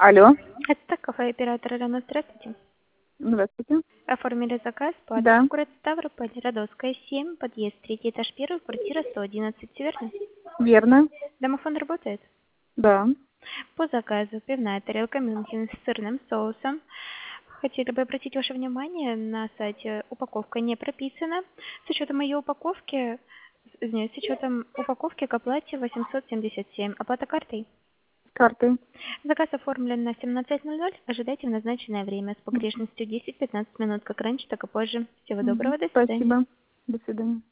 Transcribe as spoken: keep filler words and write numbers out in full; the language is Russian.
Алло, Это кафе оператора Рано. Здравствуйте. здравствуйте. Оформили заказ по Да, адресу город Ставрополь, Родовская, семь, подъезд, третий этаж, первый, квартира сто одиннадцать, всё верно? верно. Домофон работает? Да. По заказу пивная тарелка Мюнхен с сырным соусом. Хотели бы обратить ваше внимание, на сайте упаковка не прописана. С учетом ее упаковки, извиняюсь, с учетом упаковки к оплате восемьсот семьдесят семь. Оплата картой? Карты. Заказ оформлен на семнадцать ноль ноль. Ожидайте в назначенное время с погрешностью десять-пятнадцать минут, как раньше, так и позже. Всего Мгм. доброго, до свидания. Спасибо. До свидания.